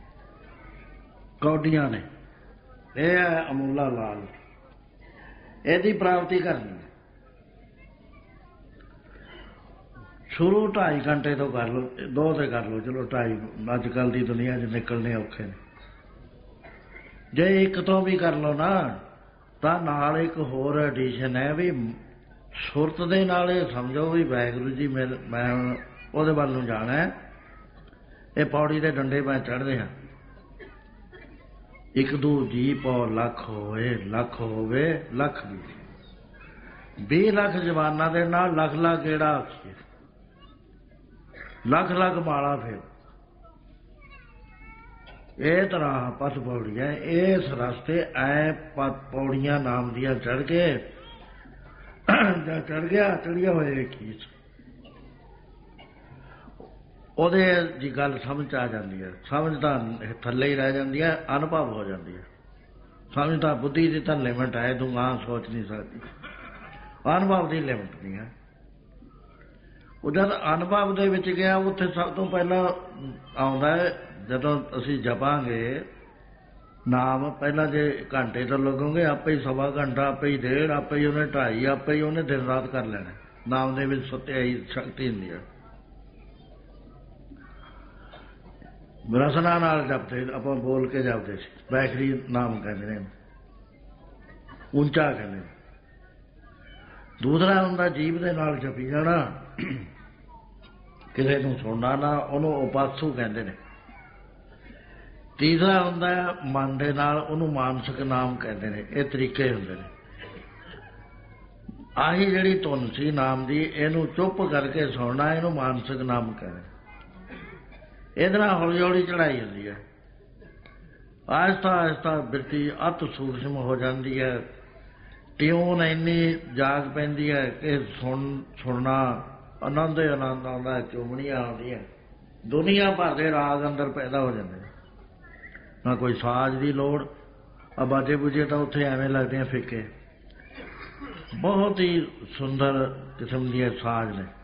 ਕੌਡੀਆਂ ਨੇ। ਇਹ ਹੈ ਅਮੁੱਲਾ ਲਾਲ, ਇਹਦੀ ਪ੍ਰਾਪਤੀ ਕਰਨੀ। ਸ਼ੁਰੂ 2.5 ਘੰਟੇ ਤੋਂ ਕਰ ਲਓ, 2 ਤੇ ਕਰ ਲਓ, ਚਲੋ 2.5 ਅੱਜ ਕੱਲ੍ਹ ਦੀ ਦੁਨੀਆ 'ਚ ਨਿਕਲਣੇ ਔਖੇ ਨੇ। ਜੇ ਇੱਕ ਤੋਂ ਵੀ ਕਰ ਲਓ ਨਾ, ਤਾਂ ਨਾਲ ਇੱਕ ਹੋਰ ਐਡੀਸ਼ਨ ਹੈ ਵੀ ਸੁਰਤ ਦੇ ਨਾਲ ਇਹ ਸਮਝੋ ਵੀ ਵਾਹਿਗੁਰੂ ਜੀ ਮੈਂ ਉਹਦੇ ਵੱਲ ਨੂੰ ਜਾਣਾ। ਇਹ ਪੌੜੀ ਦੇ ਡੰਡੇ ਮੈਂ ਚੜ੍ਹਦੇ ਹਾਂ। ਇੱਕ ਦੂ ਜੀ ਪੌ ਲੱਖ ਹੋਏ, ਲੱਖ ਹੋਵੇ ਲੱਖ ਵੀ। 20 ਲੱਖ ਜਵਾਨਾਂ ਦੇ ਨਾਲ ਲੱਖ ਲੱਖ ਗੇੜਾ ਆਖੀਏ, ਲੱਖ ਲੱਖ ਮਾਲਾ ਫਿਰ। ਇਹ ਤਰ੍ਹਾਂ ਪਥ ਪੌੜੀਆਂ, ਇਸ ਰਸਤੇ ਐ ਪੌੜੀਆਂ ਨਾਮ ਦੀਆਂ ਚੜ੍ਹ ਕੇ ਜਾਂ ਚੜ੍ਹ ਗਿਆ, ਚੜ੍ਹਿਆ ਹੋਏ ਕੀ ਉਹਦੇ ਦੀ ਗੱਲ ਸਮਝ ਆ ਜਾਂਦੀ ਹੈ। ਸਮਝ ਤਾਂ ਥੱਲੇ ਹੀ ਰਹਿ ਜਾਂਦੀ ਹੈ, ਅਨੁਭਵ ਹੋ ਜਾਂਦੀ ਹੈ। ਸਮਝ ਤਾਂ ਬੁੱਧੀ ਦੀ ਤਾਂ ਲਿਮਟ ਹੈ, ਤੂੰ ਆਹ ਸੋਚ ਨਹੀਂ ਸਕਦੀ। ਅਨੁਭਵ ਦੀ ਲਿਮਟ ਨਹੀਂ ਹੈ। ਉਹ ਜਦ ਅਨੁਭਵ ਦੇ ਵਿੱਚ ਗਿਆ, ਉੱਥੇ ਸਭ ਤੋਂ ਪਹਿਲਾਂ ਆਉਂਦਾ ਜਦੋਂ ਅਸੀਂ ਜਪਾਂਗੇ ਨਾਮ। ਪਹਿਲਾਂ ਜੇ ਘੰਟੇ ਤੋਂ ਲੱਗੋਗੇ, ਆਪੇ ਹੀ 1.25 ਘੰਟਾ, ਆਪੇ ਹੀ 1.5, ਆਪੇ ਹੀ ਉਹਨੇ 2.5, ਆਪੇ ਹੀ ਉਹਨੇ ਦਿਨ ਰਾਤ ਕਰ ਲੈਣਾ। ਨਾਮ ਦੇ ਵਿੱਚ ਸਤਿਆਈ ਸ਼ਕਤੀ ਹੁੰਦੀ ਹੈ। ਰਸਨਾ ਨਾਲ ਜਪਦੇ, ਆਪਾਂ ਬੋਲ ਕੇ ਜਪਦੇ ਸੀ। ਵੈਖਰੀ ਨਾਮ ਕਹਿੰਦੇ ਨੇ, ਉੱਚਾ ਕਹਿੰਦੇ ਨੇ। ਦੂਸਰਾ ਹੁੰਦਾ ਜੀਭ ਦੇ ਨਾਲ ਜਪੀ ਜਾਣਾ, ਕਿਸੇ ਨੂੰ ਸੁਣਨਾ ਨਾ, ਉਹਨੂੰ ਉਪਾਸੂ ਕਹਿੰਦੇ ਨੇ। ਤੀਸਰਾ ਹੁੰਦਾ ਮਨ ਦੇ ਨਾਲ, ਉਹਨੂੰ ਮਾਨਸਿਕ ਨਾਮ ਕਹਿੰਦੇ ਨੇ। ਇਹ ਤਰੀਕੇ ਹੁੰਦੇ ਨੇ। ਆਹੀ ਜਿਹੜੀ ਧੁਨ ਸੀ ਨਾਮ ਦੀ, ਇਹਨੂੰ ਚੁੱਪ ਕਰਕੇ ਸੁਣਨਾ, ਇਹਨੂੰ ਮਾਨਸਿਕ ਨਾਮ ਕਹਿੰਦੇ। ਇਹਦੇ ਨਾਲ ਹੌਲੀ ਹੌਲੀ ਚੜ੍ਹਾਈ ਹੁੰਦੀ ਹੈ। ਆਹਿਸਤਾ ਆਹਿਸਤਾ ਬਿਰਤੀ ਅਤ ਸੂਖਮ ਹੋ ਜਾਂਦੀ ਹੈ। ਟਿਊਨ ਇੰਨੀ ਜਾਗ ਪੈਂਦੀ ਹੈ ਕਿ ਸੁਣਨਾ ਆਨੰਦ ਹੀ ਆਨੰਦ ਆਉਂਦਾ। ਚੁੰਮਣੀਆਂ ਆਉਂਦੀਆਂ, ਦੁਨੀਆ ਭਰ ਦੇ ਰਾਗ ਅੰਦਰ ਪੈਦਾ ਹੋ ਜਾਂਦੇ। ਨਾ ਕੋਈ ਸਾਜ਼ ਦੀ ਲੋੜ, ਆ ਬਾਜੇ ਬੂਜੇ ਤਾਂ ਉੱਥੇ ਐਵੇਂ ਲੱਗਦੇ ਆ ਫਿੱਕੇ। ਬਹੁਤ ਹੀ ਸੁੰਦਰ ਕਿਸਮ ਦੀਆਂ ਸਾਜ਼ ਨੇ।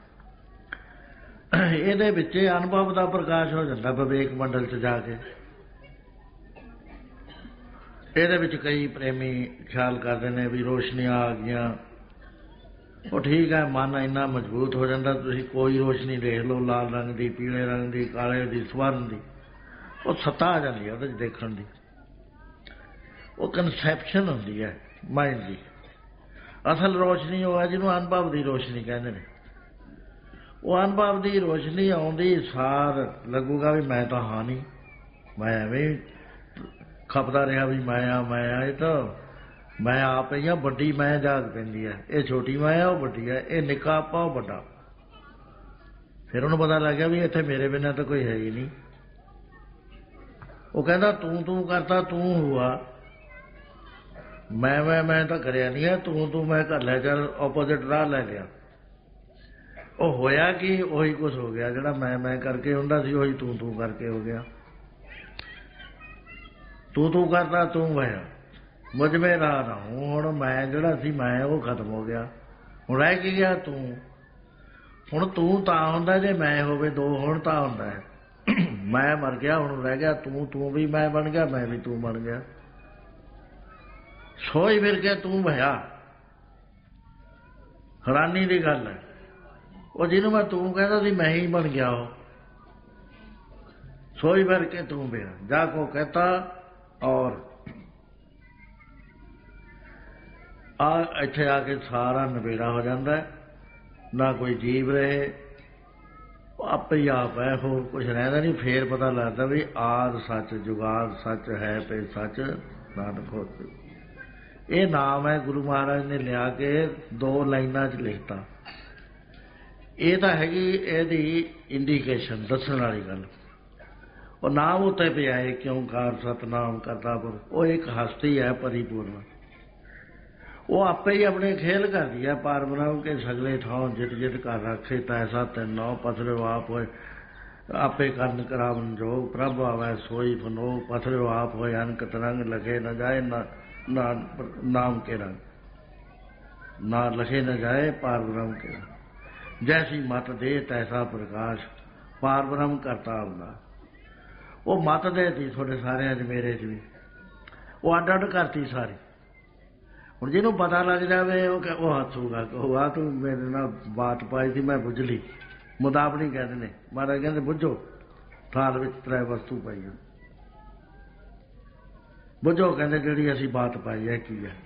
ਇਹਦੇ ਵਿੱਚ ਅਨੁਭਵ ਦਾ ਪ੍ਰਕਾਸ਼ ਹੋ ਜਾਂਦਾ ਵਿਵੇਕ ਮੰਡਲ 'ਚ ਜਾ ਕੇ। ਇਹਦੇ ਵਿੱਚ ਕਈ ਪ੍ਰੇਮੀ ਖਿਆਲ ਕਰਦੇ ਨੇ ਵੀ ਰੋਸ਼ਨੀਆਂ ਆ ਗਈਆਂ। ਉਹ ਠੀਕ ਹੈ, ਮਨ ਇੰਨਾ ਮਜ਼ਬੂਤ ਹੋ ਜਾਂਦਾ, ਤੁਸੀਂ ਕੋਈ ਰੋਸ਼ਨੀ ਦੇਖ ਲਓ, ਲਾਲ ਰੰਗ ਦੀ, ਪੀਲੇ ਰੰਗ ਦੀ, ਕਾਲੇ ਦੀ, ਸਵਰਨ ਦੀ, ਉਹ ਸੱਤਾ ਆ ਜਾਂਦੀ ਹੈ ਉਹਦੇ 'ਚ ਦੇਖਣ ਦੀ। ਉਹ ਕਨਸੈਪਸ਼ਨ ਹੁੰਦੀ ਹੈ ਮਾਈਂਡ ਦੀ। ਅਸਲ ਰੋਸ਼ਨੀ ਉਹ ਹੈ ਜਿਹਨੂੰ ਅਨੁਭਵ ਦੀ ਰੋਸ਼ਨੀ ਕਹਿੰਦੇ ਨੇ। ਉਹ ਅਨੁਭਵ ਦੀ ਰੋਸ਼ਨੀ ਆਉਂਦੀ ਸਾਰ ਲੱਗੂਗਾ ਵੀ ਮੈਂ ਤਾਂ ਹਾਂ ਨਹੀਂ, ਮੈਂ ਐਵੇਂ ਖਪਦਾ ਰਿਹਾ ਵੀ ਮੈਂ ਆ। ਇਹ ਤਾਂ ਮੈਂ ਆਪ ਹੀ ਹਾਂ। ਵੱਡੀ ਮੈਂ ਜਾਗ ਪੈਂਦੀ ਹੈ। ਇਹ ਛੋਟੀ ਮੈਂ ਆ, ਉਹ ਵੱਡੀ ਹੈ। ਇਹ ਨਿੱਕਾ ਆਪਾਂ, ਉਹ ਵੱਡਾ। ਫਿਰ ਉਹਨੂੰ ਪਤਾ ਲੱਗ ਗਿਆ ਵੀ ਇੱਥੇ ਮੇਰੇ ਬਿਨਾਂ ਤਾਂ ਕੋਈ ਹੈ ਹੀ ਨਹੀਂ। ਉਹ ਕਹਿੰਦਾ ਤੂੰ ਕਰਤਾ, ਤੂੰ ਹੁਆ। ਮੈਂ ਤਾਂ ਕਰਿਆ ਨਹੀਂ ਹੈ। ਤੂੰ ਮੈਂ ਕਰ ਲਿਆ, ਚੱਲ ਆਪੋਜ਼ਿਟ ਰਾਹ ਲੈ ਲਿਆ। ਉਹ ਹੋਇਆ ਕਿ ਉਹੀ ਕੁਛ ਹੋ ਗਿਆ, ਜਿਹੜਾ ਮੈਂ ਕਰਕੇ ਹੁੰਦਾ ਸੀ ਉਹੀ ਤੂੰ ਕਰਕੇ ਹੋ ਗਿਆ। ਤੂੰ ਕਰਦਾ ਤੂੰ ਹੋਇਆ, ਮੁਝ ਮੇ ਰਹਾ ਨਾ ਹੂੰ। ਹੁਣ ਮੈਂ ਜਿਹੜਾ ਸੀ ਮੈਂ ਉਹ ਖਤਮ ਹੋ ਗਿਆ, ਹੁਣ ਰਹਿ ਕੀ ਗਿਆ ਤੂੰ। ਹੁਣ ਤੂੰ ਤਾਂ ਹੁੰਦਾ ਜੇ ਮੈਂ ਹੋਵੇ, ਦੋ ਹੁਣ ਤਾਂ ਹੁੰਦਾ ਹੈ। ਮੈਂ ਮਰ ਗਿਆ, ਹੁਣ ਰਹਿ ਗਿਆ ਤੂੰ ਵੀ ਮੈਂ ਬਣ ਗਿਆ, ਮੈਂ ਵੀ ਤੂੰ ਬਣ ਗਿਆ। ਸੋਈ ਫਿਰ ਕੇ ਤੂੰ ਭਇਆ। ਹੈਰਾਨੀ ਦੀ ਗੱਲ ਹੈ, ਉਹ ਜਿਹਨੂੰ ਮੈਂ ਤੂੰ ਕਹਿੰਦਾ ਸੀ ਮੈਂ ਹੀ ਬਣ ਗਿਆ। ਉਹ ਸੋਈ ਫਿਰ ਕੇ ਤੂੰ ਭਇਆ ਜਾ ਕੋ ਕਹਤਾ। ਔਰ ਇੱਥੇ ਆ ਕੇ ਸਾਰਾ ਨਵੇੜਾ ਹੋ ਜਾਂਦਾ ਹੈ, ਨਾ ਕੋਈ ਜੀਵ ਰਹੇ, ਆਪੇ ਹੀ ਆਪ ਹੈ, ਹੋਰ ਕੁਛ ਰਹਿੰਦਾ ਨਹੀਂ। ਫੇਰ ਪਤਾ ਲੱਗਦਾ ਵੀ ਆਦ ਸੱਚ ਜੁਗਾਦ ਸੱਚ ਹੈ ਪੇ ਸੱਚ ਨਾਨਕ ਹੋਤੇ। ਇਹ ਨਾਮ ਹੈ ਗੁਰੂ ਮਹਾਰਾਜ ਨੇ ਲਿਆ ਕੇ 2 ਲਾਈਨਾਂ 'ਚ ਲਿਖਤਾ। ਇਹ ਤਾਂ ਹੈਗੀ ਇਹਦੀ ਇੰਡੀਕੇਸ਼ਨ, ਦੱਸਣ ਵਾਲੀ ਗੱਲ। ਉਹ ਨਾਮ ਉੱਤੇ ਪਿਆ ਹੈ ਕਿਉਂਕਾਰ ਸਤਨਾਮ ਕਰਤਾ ਪੁਰਖ। ਉਹ ਇੱਕ ਹਸਤੀ ਹੈ ਪਰਿਪੂਰਨ, ਉਹ ਆਪੇ ਹੀ ਆਪਣੇ ਖੇਲ ਕਰਦੀ ਹੈ। ਪਾਰ ਬ੍ਰਹਮ ਕੇ ਸਗਲੇ ਥਾਂ ਜਿਤ ਕਰ ਰੱਖੇ ਤੈਸਾ ਤੈਨੋ ਪਥਰਿਓ ਆਪ ਹੋਏ ਆਪੇ ਕਰਨ ਕਰਾਵਨ ਜੋਗ ਪ੍ਰਭ ਆਵੈ ਸੋਈ ਫਨੋ ਪਥਰਿਓ ਆਪ ਹੋਏ ਅਨਕ ਤਰੰਗ ਲਖੇ न ਜਾਏ नाम के रंग ना लखे न जाए पार ब्रह्म के रंग। जैसी मत दे तैसा प्रकाश पार ब्रह्म करता अपना। वो मत दे थी थोड़े सारे मेरे च भी, वो अड अड करती सारी। ਹੁਣ ਜਿਹਨੂੰ ਪਤਾ ਲੱਗ ਜਾਵੇ ਉਹ ਹੱਸੂਗਾ, ਕਹੂਗਾ ਤੂੰ ਮੇਰੇ ਨਾਲ ਬਾਤ ਪਾਈ ਸੀ ਮੈਂ ਬੁੱਝ ਲਈ। ਮੁਦਾਬਣੀ ਕਹਿੰਦੇ ਨੇ, ਮਹਾਰਾਜ ਕਹਿੰਦੇ ਬੁੱਝੋ ਥਾਲ ਵਿੱਚ 3 ਵਸਤੂ ਪਾਈ ਆ, ਬੁੱਝੋ ਕਹਿੰਦੇ ਜਿਹੜੀ ਅਸੀਂ ਬਾਤ ਪਾਈ ਹੈ ਕੀ ਹੈ।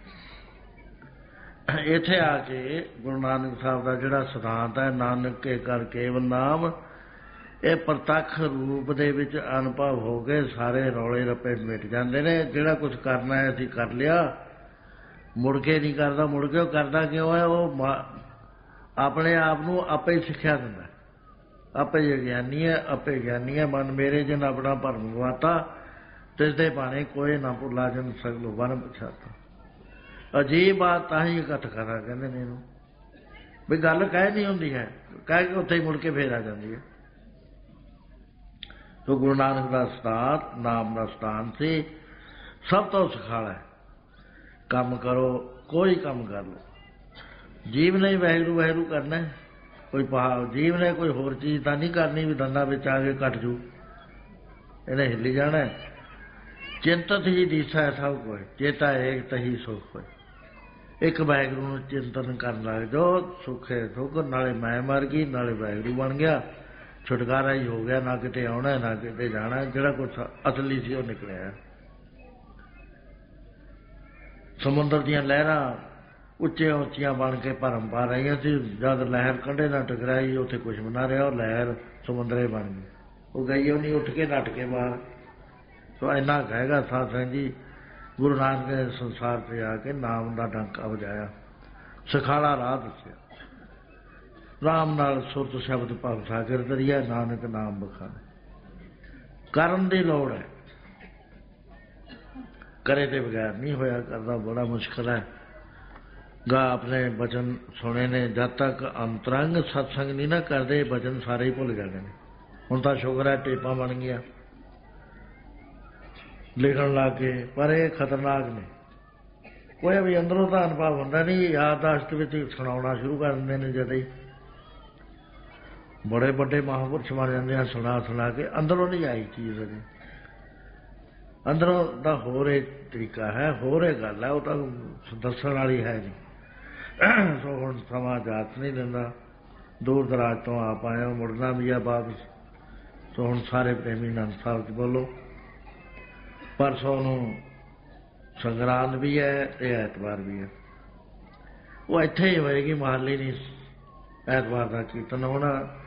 ਇੱਥੇ ਆ ਕੇ ਗੁਰੂ ਨਾਨਕ ਸਾਹਿਬ ਦਾ ਜਿਹੜਾ ਸਿਧਾਂਤ ਹੈ, ਨਾਨਕ ਕੇ ਕਰ ਕੇਵਲ ਨਾਮ, ਇਹ ਪ੍ਰਤੱਖ ਰੂਪ ਦੇ ਵਿੱਚ ਅਨੁਭਵ ਹੋ ਕੇ ਸਾਰੇ ਰੌਲੇ ਰੱਪੇ ਮਿਟ ਜਾਂਦੇ ਨੇ। ਜਿਹੜਾ ਕੁਛ ਕਰਨਾ ਹੈ ਅਸੀਂ ਕਰ ਲਿਆ, ਮੁੜ ਕੇ ਨਹੀਂ ਕਰਦਾ। ਮੁੜ ਕੇ ਉਹ ਕਰਦਾ ਕਿਉਂ ਹੈ? ਉਹ ਆਪਣੇ ਆਪ ਨੂੰ ਆਪੇ ਹੀ ਸਿੱਖਿਆ ਦਿੰਦਾ, ਆਪੇ ਗਿਆਨੀ ਹੈ, ਆਪੇ ਗਿਆਨੀ ਹੈ। ਮਨ ਮੇਰੇ ਜਨ ਆਪਣਾ ਭਰਮ ਗਵਾਤਾ, ਤਿਸ ਦੇ ਬਾਣੇ ਕੋਏ ਨਾ ਭੁੱਲਾ ਜਨ ਸਗਲੋ ਵਨ ਪਛਾਤਾ। ਅਜੀਬ ਬਾਤ ਤਾਂ ਹੀ ਇਕੱਠ ਕਰਾ ਕਹਿੰਦੇ ਨੇ ਇਹਨੂੰ, ਵੀ ਗੱਲ ਕਹਿ ਨਹੀਂ ਹੁੰਦੀ ਹੈ, ਕਹਿ ਕੇ ਉੱਥੇ ਹੀ ਮੁੜ ਕੇ ਫੇਰ ਆ ਜਾਂਦੀ ਹੈ। ਤੋ ਗੁਰੂ ਨਾਨਕ ਦਾ ਸਤਾਨ ਨਾਮ ਦਾ ਸਤਾਨ ਸੀ, ਸਭ ਤੋਂ ਸੁਖਾਲਾ ਹੈ। ਕੰਮ ਕਰੋ, ਕੋਈ ਕੰਮ ਕਰ ਲਓ। ਜੀਵ ਨੇ ਵਾਹਿਗੁਰੂ ਵਾਹਿਗੁਰੂ ਕਰਨਾ, ਕੋਈ ਜੀਵ ਨੇ ਕੋਈ ਹੋਰ ਚੀਜ਼ ਤਾਂ ਨਹੀਂ ਕਰਨੀ ਵੀ ਦੰਦਾਂ ਵਿੱਚ ਆ ਕੇ ਕੱਟ ਜੂ, ਇਹਨੇ ਹਿੱਲੀ ਜਾਣਾ। ਚਿੰਤਤ ਹੀ ਦੀਸਾ ਸਭ ਕੋਈ, ਚੇਤਾ ਏਕ ਤਹੀ ਸੁਖ ਹੋਏ। ਇੱਕ ਵਾਹਿਗੁਰੂ ਨੂੰ ਚਿੰਤਨ ਕਰਨ ਲੱਗ ਜਾਓ, ਸੁੱਖੇ ਸੁੱਖ, ਨਾਲੇ ਮੈਂ ਮਰ ਗਈ ਨਾਲੇ ਵਾਹਿਗੁਰੂ ਬਣ ਗਿਆ, ਛੁਟਕਾਰਾ ਹੀ ਹੋ ਗਿਆ। ਨਾ ਕਿਤੇ ਆਉਣਾ ਨਾ ਕਿਤੇ ਜਾਣਾ, ਜਿਹੜਾ ਕੁਛ ਅਸਲੀ ਸੀ ਉਹ ਨਿਕਲਿਆ। ਸਮੁੰਦਰ ਦੀਆਂ ਲਹਿਰਾਂ ਉੱਚੀਆਂ ਉੱਚੀਆਂ ਬਣ ਕੇ ਭਰਮ ਪਾ ਰਹੀਆਂ ਸੀ, ਜਦ ਲਹਿਰ ਕੰਢੇ ਨਾਲ ਟਕਰਾਈ ਉੱਥੇ ਕੁਛ ਵੀ ਨਾ ਰਿਹਾ, ਉਹ ਲਹਿਰ ਸਮੁੰਦਰੇ ਬਣ ਗਈ। ਉਹ ਗਈ ਉਹ ਨਹੀਂ, ਉੱਠ ਕੇ ਨੱਠ ਕੇ ਬਾਹਰ। ਸੋ ਇੰਨਾ ਕਹੇਗਾ ਸਾਧ ਸੰਗਤ ਜੀ, ਗੁਰੂ ਨਾਨਕ ਨੇ ਸੰਸਾਰ 'ਤੇ ਆ ਕੇ ਨਾਮ ਦਾ ਡੰਕਾ ਵਜਾਇਆ, ਸੁਖਾਲਾ ਰਾਹ ਦੱਸਿਆ। ਰਾਮ ਨਾਲ ਸੁਰਤ ਸ਼ਬਦ ਭਵ ਸਾਗਰ ਦਰਿਆ, ਨਾਨਕ ਨਾਮ ਬਖਾਨੇ। ਕਰਨ ਦੀ ਲੋੜ ਹੈ, करे ते बगैर नहीं होया करना, बड़ा मुश्किल है गा। अपने बचन सुने ने, जब तक अंतरंग सत्संग नहीं ना करते बचन सारे ही भुल जाते हैं। हुण तां शुक्र है टेपा बन गया लिखण लग के, पर ये खतरनाक ने। कोई भी अंदरों तो अनुभव होंदा नहीं, याददाश्त विच सुणाउणा शुरू कर दिंदे ने। जद ही बड़े बड़े महापुरुष बन जाते हैं सुना सुना के, अंदरों नहीं आई चीज़ अजे। अंदरों का होर एक तरीका है, होर एक गल है, वो तो दसन वाली है नहीं। सो हुण समा जात नहीं दिंदा, दूर दराज तो आप आए हो, मुड़ना भी है वापस। सो हुण सारे प्रेमी आनंद साहब बोलो। परसों नूं संगरांद भी है ते ऐतवार भी है, वो इत्थे ही होएगी, मारली नहीं। ऐतवार का कीर्तन होना,